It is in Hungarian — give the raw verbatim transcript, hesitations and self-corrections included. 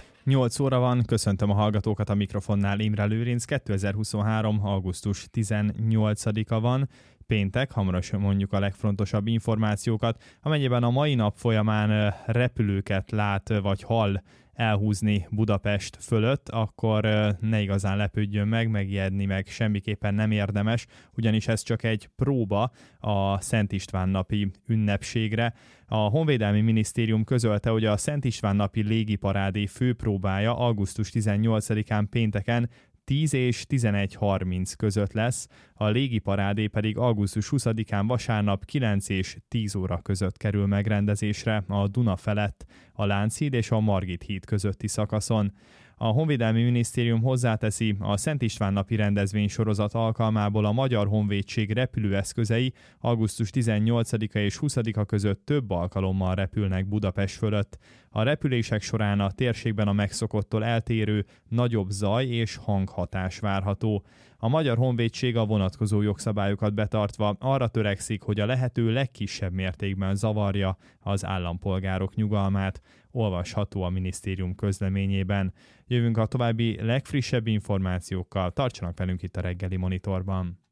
nyolc óra van, köszöntöm a hallgatókat, a mikrofonnál Imre Lőrinc. kétezer-huszonhárom. augusztus tizennyolcadika van, péntek, hamarosan mondjuk a legfontosabb információkat. Amennyiben a mai nap folyamán repülőket lát vagy hall elhúzni Budapest fölött, akkor ne igazán lepődjön meg, megijedni meg semmiképpen nem érdemes, ugyanis ez csak egy próba a Szent István napi ünnepségre. A Honvédelmi Minisztérium közölte, hogy a Szent István napi légiparádé főpróbája augusztus tizennyolcadikán pénteken tíz és tizenegy harminc között lesz, a légiparádé pedig augusztus huszadikán vasárnap kilenc és tíz óra között kerül megrendezésre a Duna felett, a Lánchíd és a Margit híd közötti szakaszon. A Honvédelmi Minisztérium hozzáteszi, a Szent István napi rendezvény sorozat alkalmából a Magyar Honvédség repülőeszközei augusztus tizennyolcadika és huszadika között több alkalommal repülnek Budapest fölött. A repülések során a térségben a megszokottól eltérő nagyobb zaj és hanghatás várható. A Magyar Honvédség a vonatkozó jogszabályokat betartva arra törekszik, hogy a lehető legkisebb mértékben zavarja az állampolgárok nyugalmát, olvasható a minisztérium közleményében. Jövünk a további legfrissebb információkkal, tartsanak velünk itt a reggeli monitorban.